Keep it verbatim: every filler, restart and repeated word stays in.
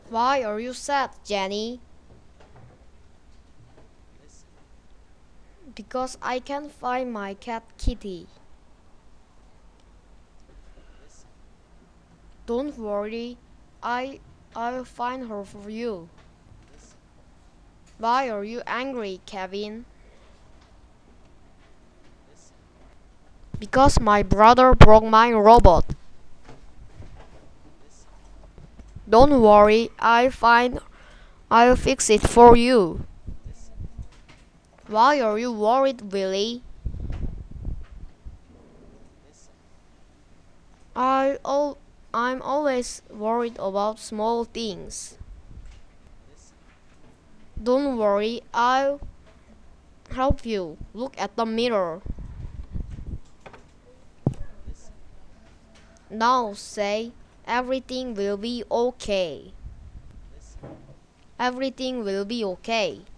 Why are you sad, Jenny? Because I can't find my cat Kitty. Don't worry, I I'll find her for you. Why are you angry, Kevin? Because my brother broke my robot. Don't worry, I'll find I'll fix it for you. Why are you worried, Willie? I al- I'm always worried about small things. Don't worry, I'll help you. Look at the mirror. Now say, everything will be okay. Everything will be okay.